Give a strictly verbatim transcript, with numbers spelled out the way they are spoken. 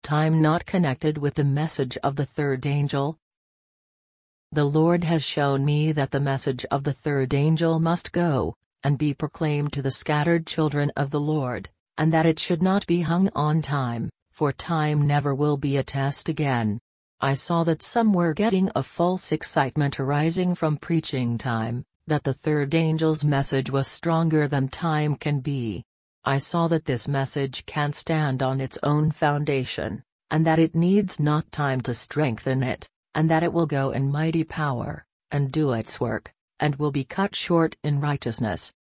time not connected with the message of the third angel? The Lord has shown me that the message of the third angel must go, and be proclaimed to the scattered children of the Lord, and that it should not be hung on time, for time never will be a test again. I saw that some were getting a false excitement arising from preaching time, that the third angel's message was stronger than time can be. I saw that this message can stand on its own foundation, and that it needs not time to strengthen it, and that it will go in mighty power, and do its work, and will be cut short in righteousness,